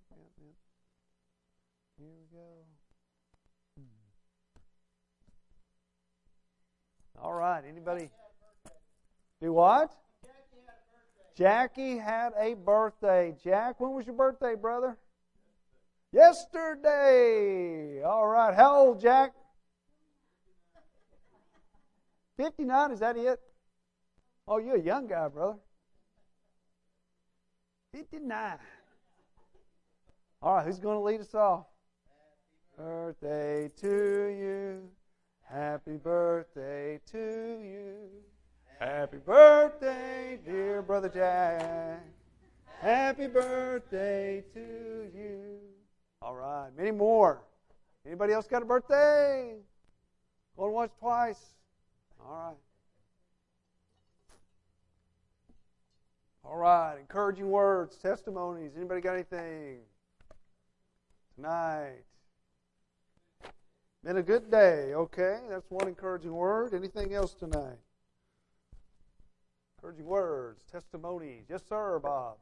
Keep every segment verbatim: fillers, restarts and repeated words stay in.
yeah, yeah. Here we go. All right. Anybody do what? Jackie had a birthday. Jack, when was your birthday, brother? Yesterday. All right. How old, Jack? fifty-nine, is that it? Oh, you're a young guy, brother. fifty-nine. All right, who's going to lead us off? Birthday to you. Happy birthday to you. Happy birthday, dear Brother Jack. Happy birthday to you. All right, many more. Anybody else got a birthday? Going once, twice? All right. All right, encouraging words, testimonies. Anybody got anything? Tonight. Been a good day. Okay, that's one encouraging word. Anything else tonight? Encouraging words, testimonies. Yes, sir, Bob.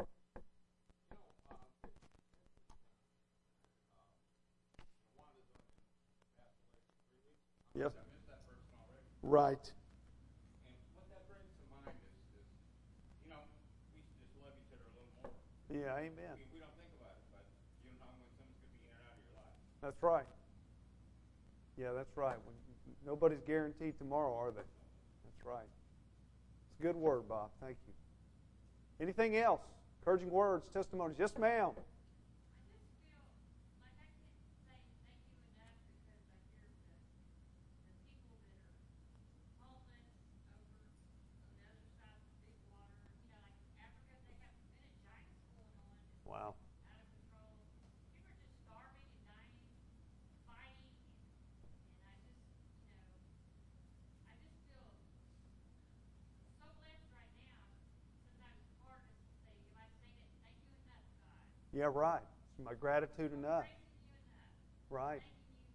Yes. Right. And what that brings to mind is, is, you know, we should just love each other a little more. Yeah, amen. We, we don't think about it, but you know when someone's going to be in and out of your life. That's right. Yeah, that's right. When, nobody's guaranteed tomorrow, are they? That's right. It's a good word, Bob. Thank you. Anything else? Encouraging words, testimonies. Yes, ma'am. Wow. Yeah, right. My gratitude enough. Right.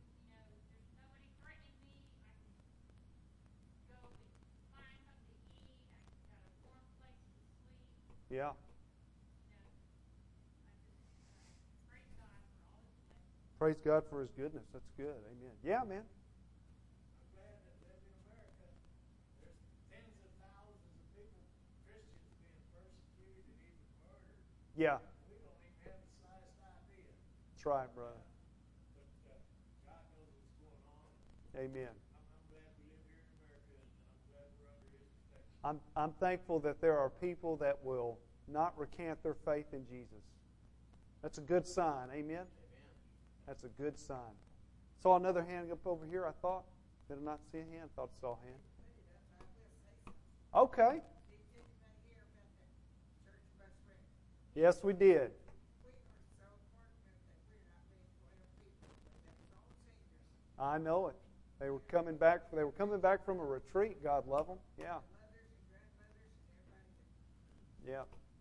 Yeah. Praise God for His goodness. That's good. Amen. Yeah, man. I'm glad that live in America. There's tens of thousands of people, Christians, being persecuted and even murdered. Yeah. We don't even have the slightest idea. That's right, brother. But uh, God knows what's going on. Amen. I'm, I'm glad we live here in America, and I'm glad we're under His protection. I'm, I'm thankful that there are people that will not recant their faith in Jesus. That's a good sign. Amen? Amen. That's a good sign. Saw another hand up over here, I thought. Did I not see a hand? Thought I saw a hand. Okay. Yes, we did. I know it. They were coming back. They were coming back from a retreat. God love them. Yeah. Yeah.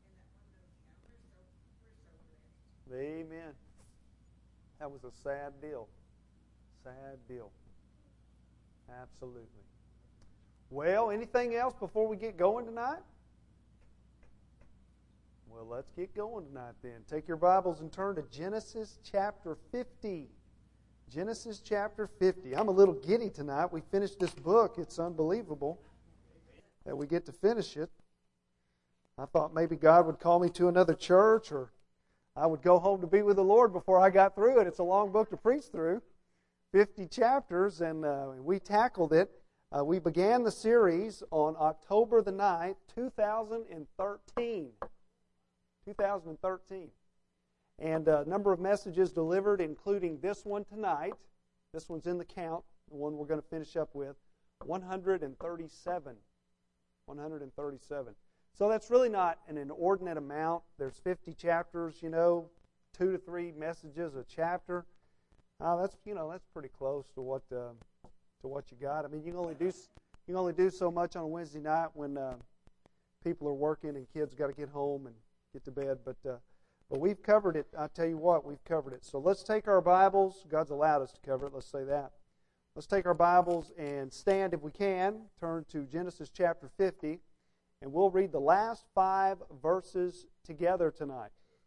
Amen. That was a sad deal. Sad deal. Absolutely. Well, anything else before we get going tonight? Well, let's get going tonight then. Take your Bibles and turn to Genesis chapter fifty. Genesis chapter fifty. I'm a little giddy tonight. We finished this book. It's unbelievable that we get to finish it. I thought maybe God would call me to another church, or I would go home to be with the Lord before I got through it. It's a long book to preach through. fifty chapters, and uh, we tackled it. Uh, we began the series on October the ninth, two thousand thirteen. two thousand thirteen. And a number of messages delivered, including this one tonight. This one's in the count, the one we're going to finish up with. one hundred thirty-seven. one hundred thirty-seven. So that's really not an inordinate amount. There's fifty chapters, you know, two to three messages a chapter. Uh, that's you know that's pretty close to what uh, to what you got. I mean, you can only do you can only do so much on a Wednesday night when uh, people are working and kids got to get home and get to bed. But uh, but we've covered it. I tell you what, we've covered it. So let's take our Bibles. God's allowed us to cover it. Let's say that. Let's take our Bibles and stand if we can. Turn to Genesis chapter fifty. And we'll read the last five verses together tonight.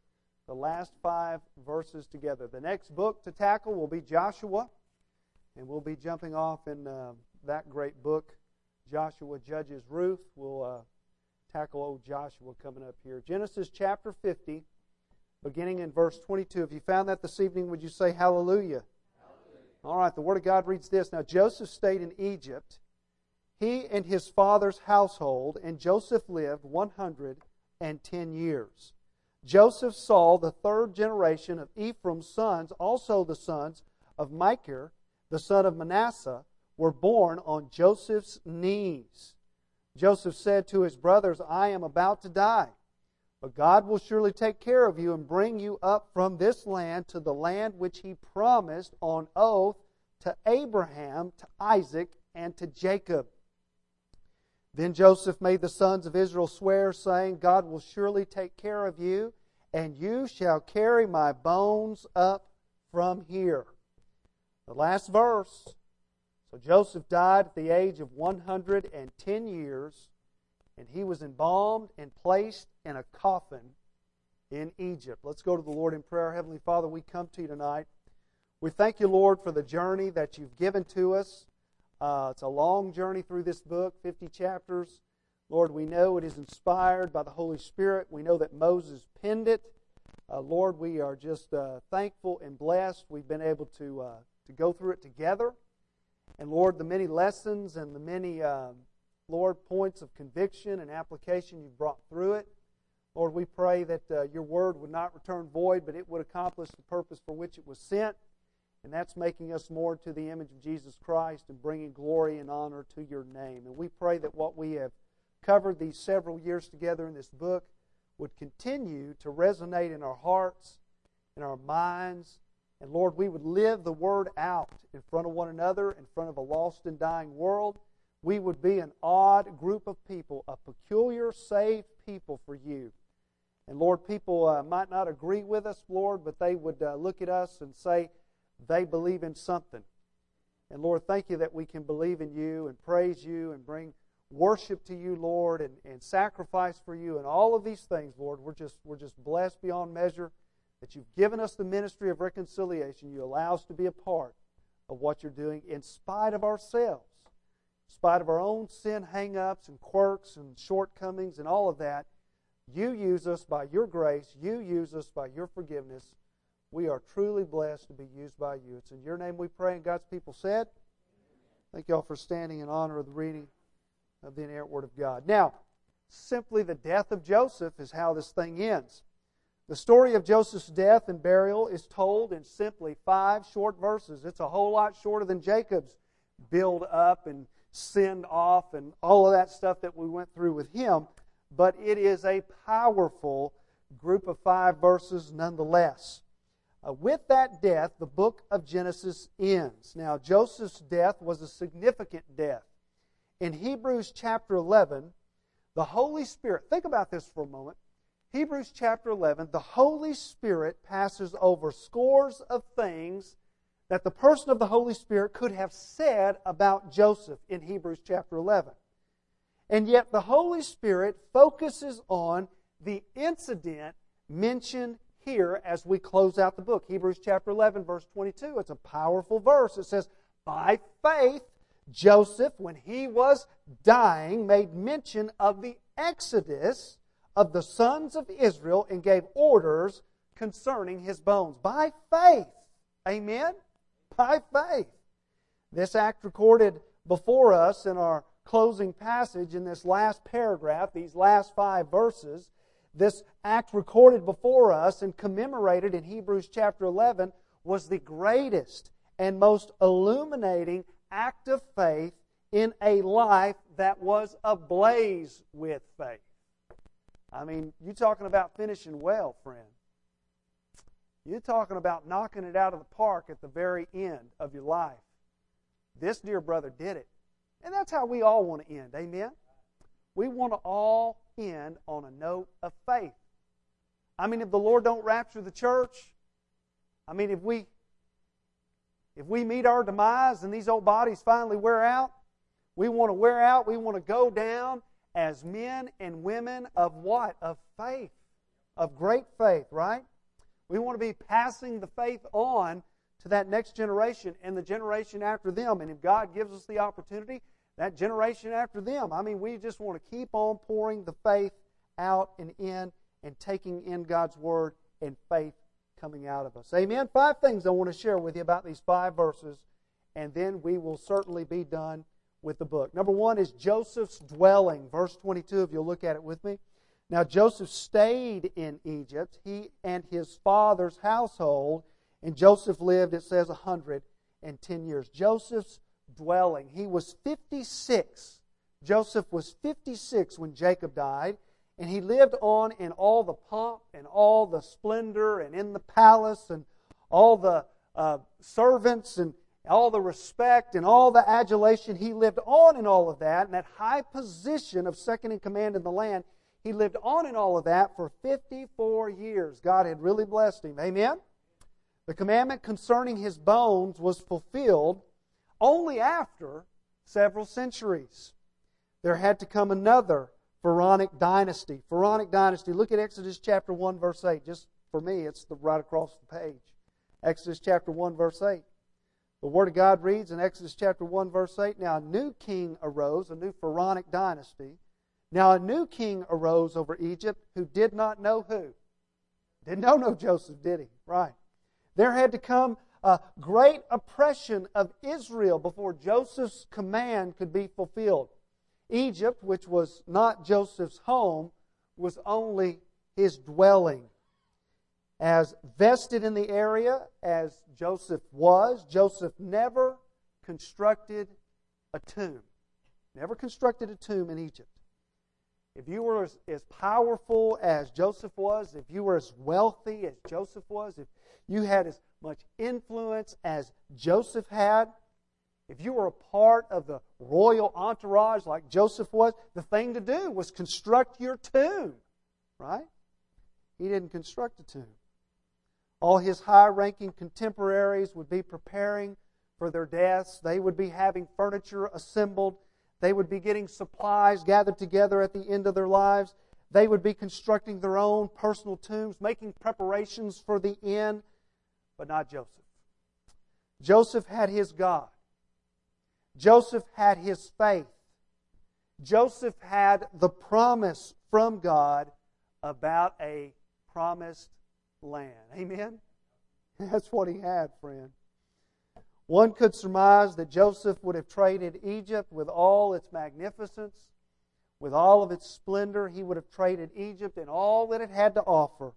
the last five verses together. The next book to tackle will be Joshua, and we'll be jumping off in uh, that great book, Joshua Judges Ruth. We'll uh, tackle old Joshua coming up here. Genesis chapter fifty, beginning in verse twenty-two. If you found that this evening, would you say hallelujah? Hallelujah. All right, the Word of God reads this. Now Joseph stayed in Egypt, he and his father's household, and Joseph lived one hundred and ten years. Joseph saw the third generation of Ephraim's sons, also the sons of Machir, the son of Manasseh, were born on Joseph's knees. Joseph said to his brothers, I am about to die, but God will surely take care of you and bring you up from this land to the land which He promised on oath to Abraham, to Isaac, and to Jacob. Then Joseph made the sons of Israel swear, saying, God will surely take care of you, and you shall carry my bones up from here. The last verse. So Joseph died at the age of one hundred ten years, and he was embalmed and placed in a coffin in Egypt. Let's go to the Lord in prayer. Heavenly Father, we come to you tonight. We thank you, Lord, for the journey that you've given to us. Uh, it's a long journey through this book, fifty chapters. Lord, we know it is inspired by the Holy Spirit. We know that Moses penned it. Uh, Lord, we are just uh, thankful and blessed. We've been able to uh, to go through it together. And Lord, the many lessons and the many, uh, Lord, points of conviction and application you've brought through it. Lord, we pray that uh, your word would not return void, but it would accomplish the purpose for which it was sent. And that's making us more to the image of Jesus Christ and bringing glory and honor to your name. And we pray that what we have covered these several years together in this book would continue to resonate in our hearts, in our minds. And Lord, we would live the Word out in front of one another, in front of a lost and dying world. We would be an odd group of people, a peculiar, saved people for you. And Lord, people uh, might not agree with us, Lord, but they would uh, look at us and say, they believe in something. And Lord, thank you that we can believe in you and praise you and bring worship to you, Lord, and, and sacrifice for you and all of these things, Lord. We're just we're just blessed beyond measure that you've given us the ministry of reconciliation. You allow us to be a part of what you're doing in spite of ourselves, in spite of our own sin hang-ups and quirks and shortcomings and all of that. You use us by your grace. You use us by your forgiveness. We are truly blessed to be used by you. It's in your name we pray, and God's people said. Thank you all for standing in honor of the reading of the inerrant Word of God. Now, simply the death of Joseph is how this thing ends. The story of Joseph's death and burial is told in simply five short verses. It's a whole lot shorter than Jacob's build up and send off and all of that stuff that we went through with him, but it is a powerful group of five verses nonetheless. Uh, with that death, the book of Genesis ends. Now, Joseph's death was a significant death. In Hebrews chapter eleven, the Holy Spirit, think about this for a moment. Hebrews chapter eleven, the Holy Spirit passes over scores of things that the person of the Holy Spirit could have said about Joseph in Hebrews chapter eleven. And yet the Holy Spirit focuses on the incident mentioned here as we close out the book. Hebrews chapter eleven, verse twenty-two. It's a powerful verse. It says, by faith, Joseph, when he was dying, made mention of the exodus of the sons of Israel and gave orders concerning his bones. By faith. Amen? By faith. This act recorded before us in our closing passage in this last paragraph, these last five verses, this act recorded before us and commemorated in Hebrews chapter eleven was the greatest and most illuminating act of faith in a life that was ablaze with faith. I mean, you're talking about finishing well, friend. You're talking about knocking it out of the park at the very end of your life. This dear brother did it. And that's how we all want to end. Amen? We want to all end on a note of faith. I mean, if the Lord don't rapture the church, I mean, if we if we meet our demise and these old bodies finally wear out, we want to wear out, we want to go down as men and women of what? Of faith. Of great faith, right? We want to be passing the faith on to that next generation and the generation after them. And if God gives us the opportunity, that generation after them. I mean, we just want to keep on pouring the faith out and in and taking in God's Word and faith coming out of us. Amen? Five things I want to share with you about these five verses, and then we will certainly be done with the book. Number one is Joseph's dwelling. Verse twenty-two, if you'll look at it with me. Now Joseph stayed in Egypt, he and his father's household, and Joseph lived, it says, one hundred ten years. Joseph's dwelling. He was fifty-six. Joseph was fifty-six when Jacob died, and he lived on in all the pomp and all the splendor and in the palace and all the uh, servants and all the respect and all the adulation. He lived on in all of that, and that high position of second in command in the land, he lived on in all of that for fifty-four years. God had really blessed him. Amen? The commandment concerning his bones was fulfilled only after several centuries. There had to come another Pharaonic dynasty. Pharaonic dynasty. Look at Exodus chapter one, verse eight. Just for me, it's the, right across the page. Exodus chapter one, verse eight. The Word of God reads in Exodus chapter one, verse eight, Now a new king arose, a new Pharaonic dynasty. Now a new king arose over Egypt who did not know who? Didn't know no Joseph, did he? Right. There had to come a great oppression of Israel before Joseph's command could be fulfilled. Egypt, which was not Joseph's home, was only his dwelling. As vested in the area as Joseph was, Joseph never constructed a tomb. Never constructed a tomb in Egypt. If you were as, as powerful as Joseph was, if you were as wealthy as Joseph was, if you had as much influence as Joseph had, if you were a part of the royal entourage like Joseph was, the thing to do was construct your tomb. Right? He didn't construct a tomb. All his high-ranking contemporaries would be preparing for their deaths. They would be having furniture assembled. They would be getting supplies gathered together at the end of their lives. They would be constructing their own personal tombs, making preparations for the end, but not Joseph. Joseph had his God. Joseph had his faith. Joseph had the promise from God about a promised land. Amen? That's what he had, friend. One could surmise that Joseph would have traded Egypt with all its magnificence, with all of its splendor. He would have traded Egypt and all that it had to offer.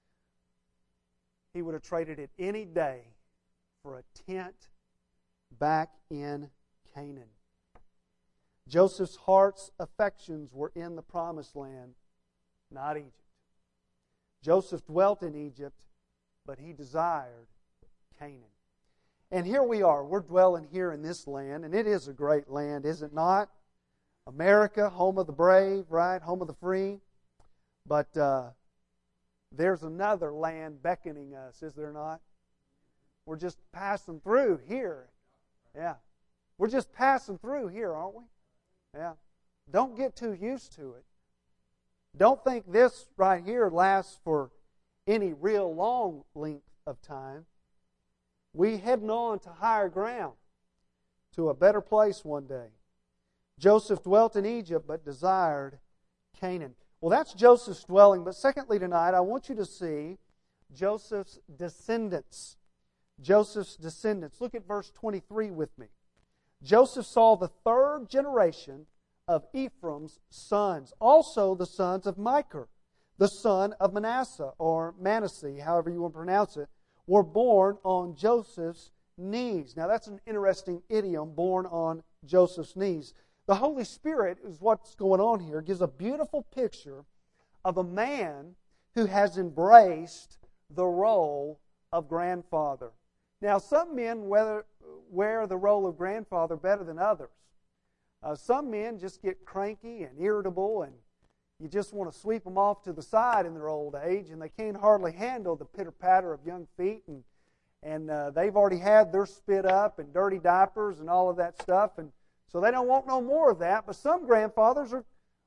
He would have traded it any day for a tent back in Canaan. Joseph's heart's affections were in the promised land, not Egypt. Joseph dwelt in Egypt, but he desired Canaan. And here we are. We're dwelling here in this land, and it is a great land, is it not? America, home of the brave, right? Home of the free. But uh, there's another land beckoning us, is there not? We're just passing through here. Yeah. We're just passing through here, aren't we? Yeah. Don't get too used to it. Don't think this right here lasts for any real long length of time. We heading on to higher ground, to a better place one day. Joseph dwelt in Egypt, but desired Canaan. Well, that's Joseph's dwelling. But secondly tonight, I want you to see Joseph's descendants. Joseph's descendants. Look at verse twenty-three with me. Joseph saw the third generation of Ephraim's sons, also the sons of Machir, the son of Manasseh, or Manasseh, however you want to pronounce it, were born on Joseph's knees. Now that's an interesting idiom, born on Joseph's knees. The Holy Spirit is what's going on here, gives a beautiful picture of a man who has embraced the role of grandfather. Now some men wear, wear the role of grandfather better than others. Uh, some men just get cranky and irritable, and you just want to sweep them off to the side in their old age, and they can't hardly handle the pitter-patter of young feet, and and uh, they've already had their spit up and dirty diapers and all of that stuff, and so they don't want no more of that. But some grandfathers are,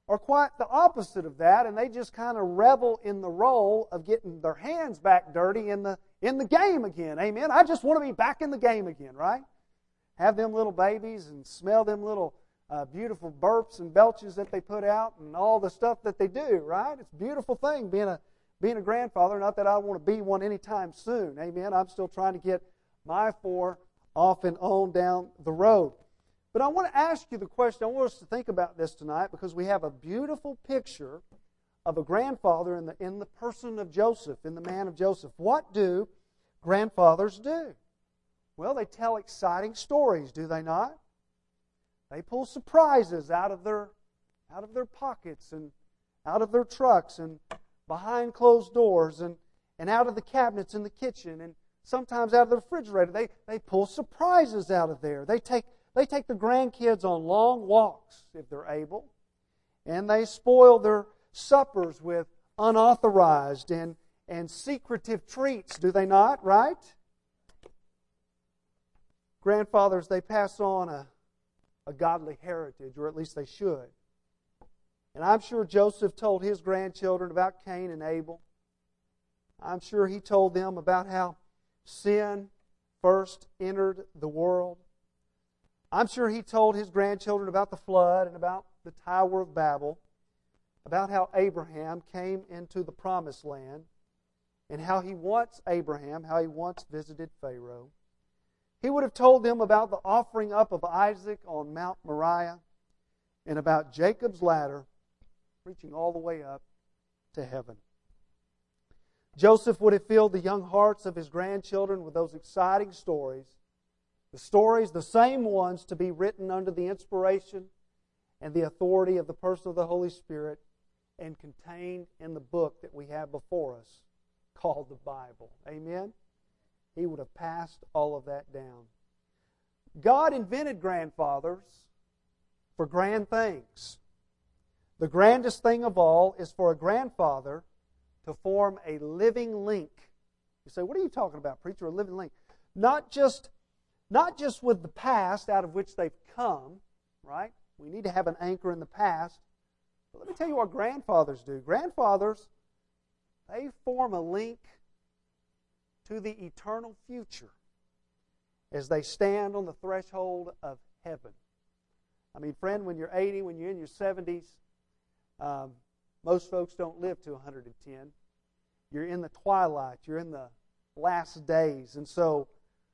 are quite the opposite of that, and they just kind of revel in the role of getting their hands back dirty in the in the game again. Amen. I just want to be back in the game again, right? Have them little babies and smell them little uh, beautiful burps and belches that they put out and all the stuff that they do, right? It's a beautiful thing being a being a grandfather. Not that I want to be one anytime soon. Amen. I'm still trying to get my four off and on down the road. But I want to ask you the question. I want us to think about this tonight because we have a beautiful picture of a grandfather in the in the person of Joseph, in the man of Joseph. What do grandfathers do? Well, they tell exciting stories, do they not? They pull surprises out of their out of their pockets and out of their trucks and behind closed doors and, and out of the cabinets in the kitchen and sometimes out of the refrigerator. They they pull surprises out of there. They take they take their grandkids on long walks if they're able, and they spoil their suppers with unauthorized and, and secretive treats, do they not, right? Grandfathers, they pass on a, a godly heritage, or at least they should. And I'm sure Joseph told his grandchildren about Cain and Abel. I'm sure he told them about how sin first entered the world. I'm sure he told his grandchildren about the flood and about the Tower of Babel, about how Abraham came into the Promised Land, and how he once, Abraham, how he once visited Pharaoh. He would have told them about the offering up of Isaac on Mount Moriah, and about Jacob's ladder reaching all the way up to heaven. Joseph would have filled the young hearts of his grandchildren with those exciting stories, the stories, the same ones to be written under the inspiration and the authority of the person of the Holy Spirit and contained in the book that we have before us called the Bible. Amen? He would have passed all of that down. God invented grandfathers for grand things. The grandest thing of all is for a grandfather to form a living link. You say, what are you talking about, preacher? A living link. Not just, not just with the past out of which they've come, right? We need to have an anchor in the past. But let me tell you what grandfathers do. Grandfathers, they form a link to the eternal future as they stand on the threshold of heaven. I mean, friend, when you're eighty, when you're in your seventies, um, most folks don't live to one hundred ten. You're in the twilight. You're in the last days. And so,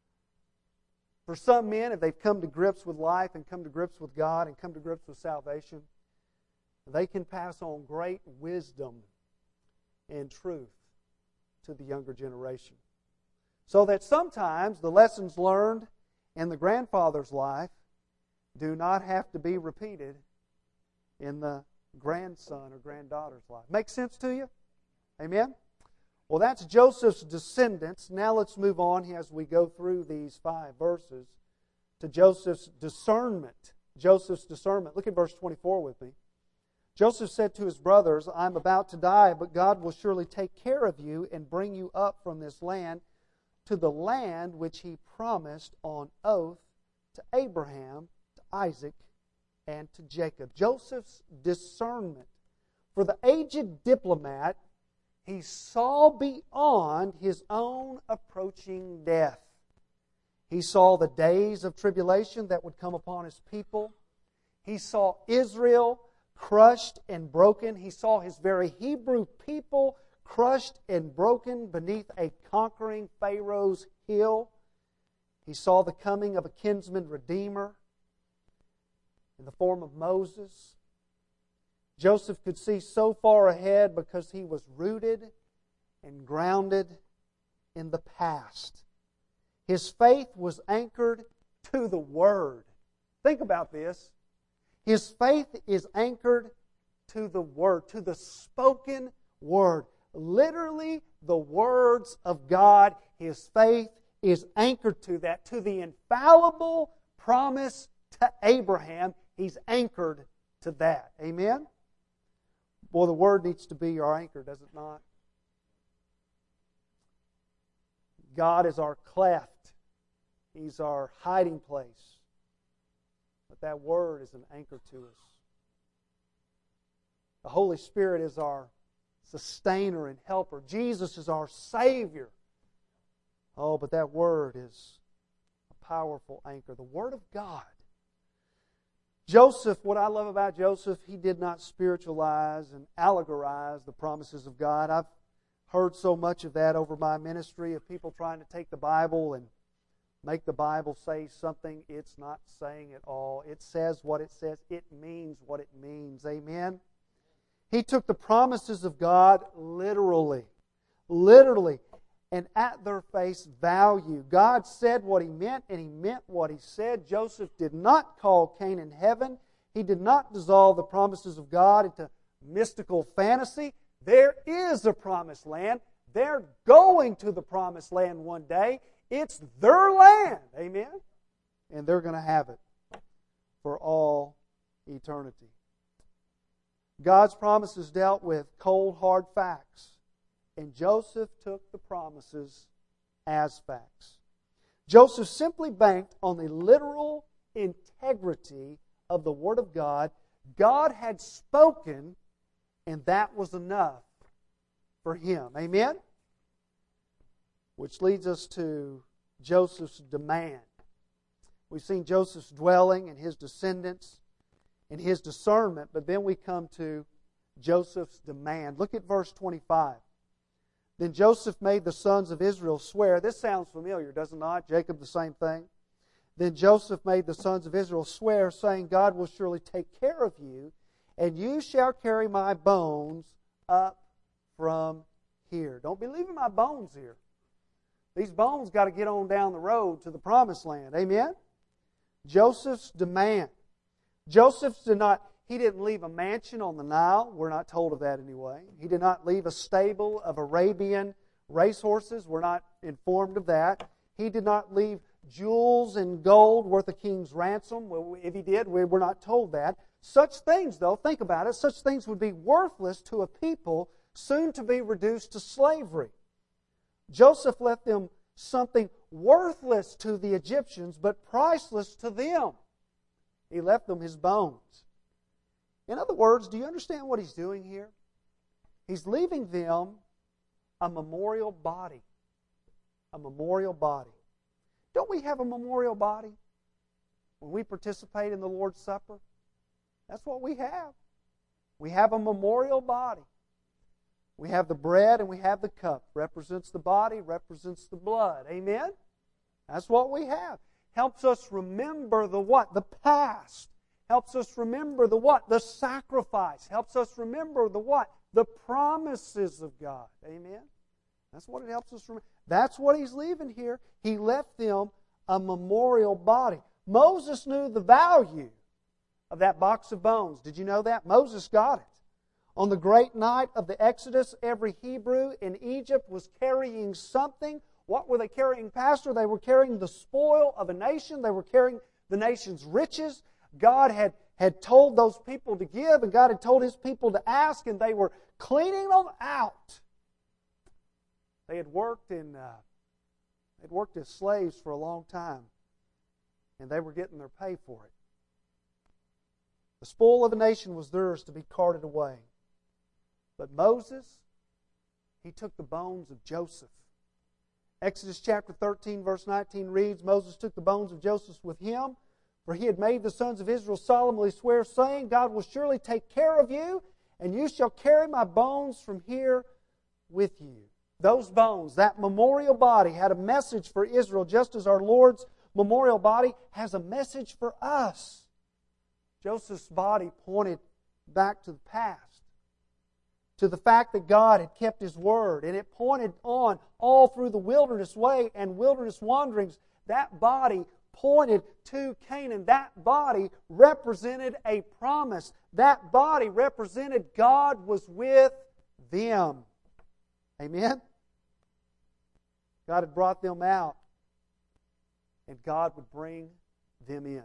for some men, if they've come to grips with life and come to grips with God and come to grips with salvation, they can pass on great wisdom and truth to the younger generation. So that sometimes the lessons learned in the grandfather's life do not have to be repeated in the grandson or granddaughter's life. Make sense to you? Amen? Well, that's Joseph's descendants. Now let's move on as we go through these five verses to Joseph's discernment. Joseph's discernment. Look at verse twenty-four with me. Joseph said to his brothers, I'm about to die, but God will surely take care of you and bring you up from this land to the land which He promised on oath to Abraham, to Isaac, and to Jacob. Joseph's discernment. For the aged diplomat, he saw beyond his own approaching death. He saw the days of tribulation that would come upon his people. He saw Israel crushed and broken. He saw his very Hebrew people crushed and broken beneath a conquering Pharaoh's heel. He saw the coming of a kinsman redeemer in the form of Moses. Joseph could see so far ahead because he was rooted and grounded in the past. His faith was anchored to the Word. Think about this. His faith is anchored to the Word, to the spoken Word. Literally, the words of God. His faith is anchored to that, to the infallible promise to Abraham. He's anchored to that. Amen? Boy, the Word needs to be our anchor, does it not? God is our cleft. He's our hiding place. But that Word is an anchor to us. The Holy Spirit is our sustainer and helper. Jesus is our Savior. Oh, but that Word is a powerful anchor. The Word of God. Joseph, what I love about Joseph, he did not spiritualize and allegorize the promises of God. I've heard so much of that over my ministry, of people trying to take the Bible and make the Bible say something it's not saying at all. It says what it says. It means what it means. Amen? He took the promises of God literally. Literally. And at their face value. God said what He meant, and He meant what He said. Joseph did not call Canaan heaven. He did not dissolve the promises of God into mystical fantasy. There is a promised land. They're going to the promised land one day. It's their land. Amen? And they're going to have it for all eternity. God's promises dealt with cold, hard facts. And Joseph took the promises as facts. Joseph simply banked on the literal integrity of the Word of God. God had spoken, and that was enough for him. Amen? Which leads us to Joseph's demand. We've seen Joseph's dwelling and his descendants and his discernment, but then we come to Joseph's demand. Look at verse twenty-five. Then Joseph made the sons of Israel swear. This sounds familiar, does it not? Jacob, the same thing. Then Joseph made the sons of Israel swear, saying, God will surely take care of you, and you shall carry my bones up from here. Don't be leaving my bones here. These bones got to get on down the road to the promised land. Amen? Joseph's demand. Joseph did not, he didn't leave a mansion on the Nile. We're not told of that anyway. He did not leave a stable of Arabian racehorses. We're not informed of that. He did not leave jewels and gold worth a king's ransom. Well, if he did, we're not told that. Such things, though, think about it, such things would be worthless to a people soon to be reduced to slavery. Joseph left them something worthless to the Egyptians, but priceless to them. He left them his bones. In other words, do you understand what he's doing here? He's leaving them a memorial body. A memorial body. Don't we have a memorial body when we participate in the Lord's Supper? That's what we have. We have a memorial body. We have the bread and we have the cup. Represents the body, represents the blood. Amen? That's what we have. Helps us remember the what? The past. Helps us remember the what? The sacrifice. Helps us remember the what? The promises of God. Amen? That's what it helps us remember. That's what he's leaving here. He left them a memorial body. Moses knew the value of that box of bones. Did you know that? Moses got it. On the great night of the Exodus, every Hebrew in Egypt was carrying something. What were they carrying, Pastor? They were carrying the spoil of a nation. They were carrying the nation's riches. God had, had told those people to give, and God had told His people to ask, and they were cleaning them out. They had worked in, uh, they'd worked as slaves for a long time, and they were getting their pay for it. The spoil of a nation was theirs to be carted away. But Moses, he took the bones of Joseph. Exodus chapter thirteen, verse nineteen reads, Moses took the bones of Joseph with him, for he had made the sons of Israel solemnly swear, saying, God will surely take care of you, and you shall carry my bones from here with you. Those bones, that memorial body, had a message for Israel, just as our Lord's memorial body has a message for us. Joseph's body pointed back to the past, to the fact that God had kept His word, and it pointed on all through the wilderness way and wilderness wanderings. That body pointed to Canaan. That body represented a promise. That body represented God was with them. Amen? God had brought them out, and God would bring them in.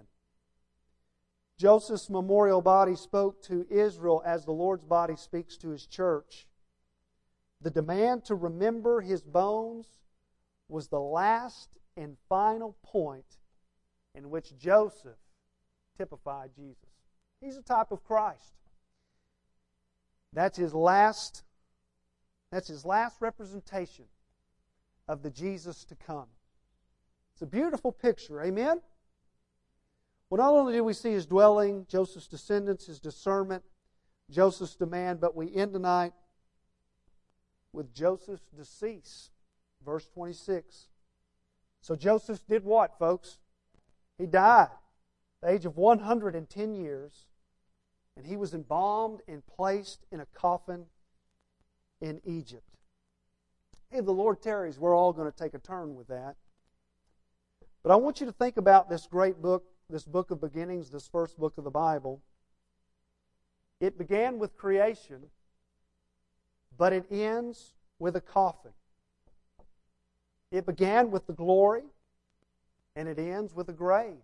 Joseph's memorial body spoke to Israel as the Lord's body speaks to His church. The demand to remember His bones was the last and final point in which Joseph typified Jesus. He's a type of Christ. That's his last, that's his last representation of the Jesus to come. It's a beautiful picture, amen? Well, not only do we see his dwelling, Joseph's descendants, his discernment, Joseph's demand, but we end tonight with Joseph's decease. Verse twenty-six. So Joseph did what, folks? He died at the age of one hundred ten years, and he was embalmed and placed in a coffin in Egypt. If the Lord tarries, we're all going to take a turn with that. But I want you to think about this great book, this book of beginnings, this first book of the Bible. It began with creation, but it ends with a coffin. It began with the glory, and it ends with a grave.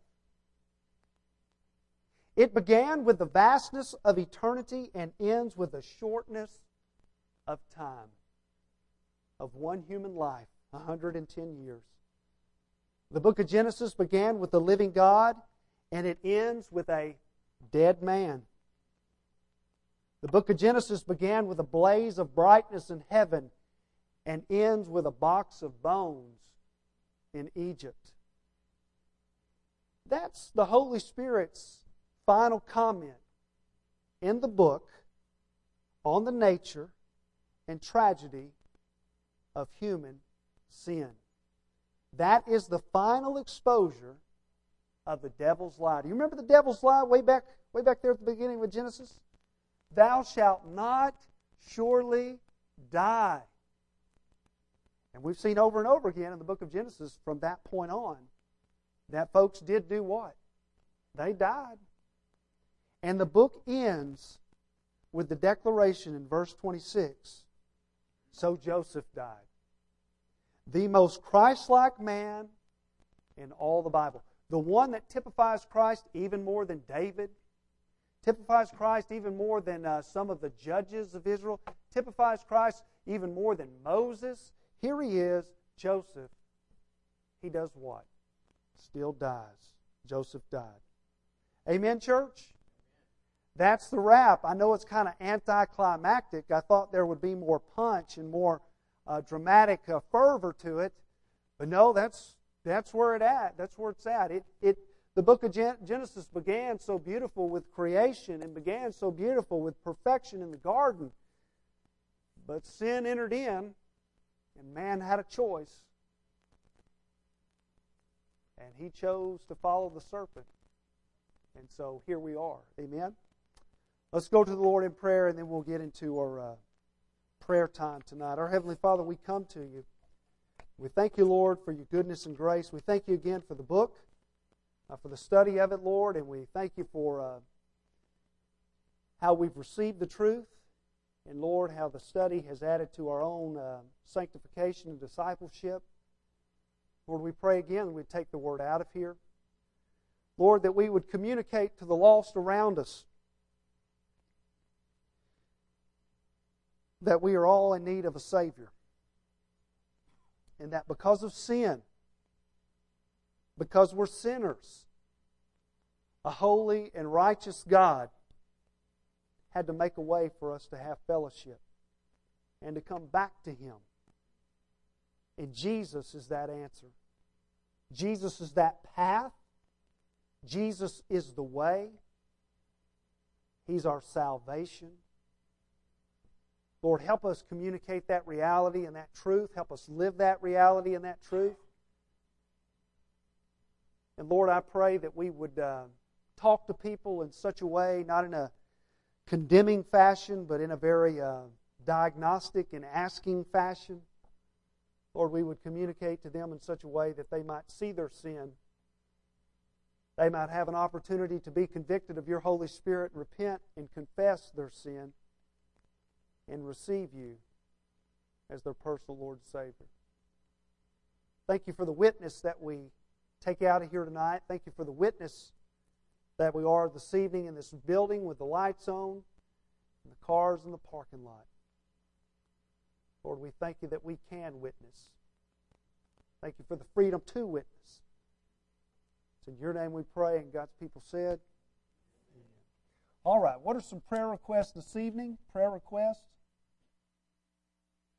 It began with the vastness of eternity and ends with the shortness of time, of one human life, one hundred ten years. The book of Genesis began with the living God, and it ends with a dead man. The book of Genesis began with a blaze of brightness in heaven and ends with a box of bones in Egypt. That's the Holy Spirit's final comment in the book on the nature and tragedy of human sin. That is the final exposure of the devil's lie. Do you remember the devil's lie way back, way back there at the beginning of Genesis? Thou shalt not surely die. And we've seen over and over again in the book of Genesis from that point on that folks did do what? They died. And the book ends with the declaration in verse twenty-six, so Joseph died. The most Christ-like man in all the Bible. The one that typifies Christ even more than David, typifies Christ even more than uh, some of the judges of Israel, typifies Christ even more than Moses. Here he is, Joseph. He does what? Still dies. Joseph died. Amen, church? That's the wrap. I know it's kind of anticlimactic. I thought there would be more punch and more uh, dramatic uh, fervor to it. But no, that's that's where it at. That's where it's at. It it the book of Gen- Genesis began so beautiful with creation and began so beautiful with perfection in the garden. But sin entered in, and man had a choice. And he chose to follow the serpent. And so here we are. Amen? Let's go to the Lord in prayer, and then we'll get into our uh, prayer time tonight. Our Heavenly Father, we come to you. We thank you, Lord, for your goodness and grace. We thank you again for the book, uh, for the study of it, Lord, and we thank you for uh, how we've received the truth, and, Lord, how the study has added to our own uh, sanctification and discipleship. Lord, we pray again that we'd take the word out of here. Lord, that we would communicate to the lost around us that we are all in need of a Savior. And that because of sin, because we're sinners, a holy and righteous God had to make a way for us to have fellowship and to come back to Him. And Jesus is that answer. Jesus is that path. Jesus is the way. He's our salvation. Lord, help us communicate that reality and that truth. Help us live that reality and that truth. And Lord, I pray that we would uh, talk to people in such a way, not in a condemning fashion, but in a very uh, diagnostic and asking fashion. Lord, we would communicate to them in such a way that they might see their sin. They might have an opportunity to be convicted of your Holy Spirit, repent and confess their sin, and receive you as their personal Lord and Savior. Thank you for the witness that we take out of here tonight. Thank you for the witness that we are this evening in this building with the lights on and the cars in the parking lot. Lord, we thank you that we can witness. Thank you for the freedom to witness. It's in your name we pray, and God's people said, All right, what are some prayer requests this evening? Prayer requests?